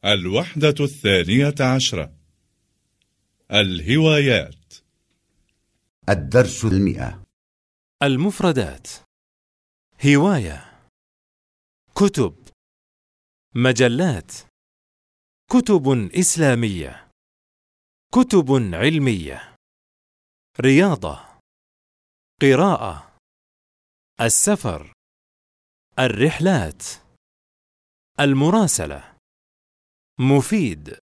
الوحدة 12. الهوايات. الدرس 100. المفردات: هواية، كتب، مجلات، كتب إسلامية، كتب علمية، رياضة، قراءة، السفر، الرحلات، المراسلة، مفيد.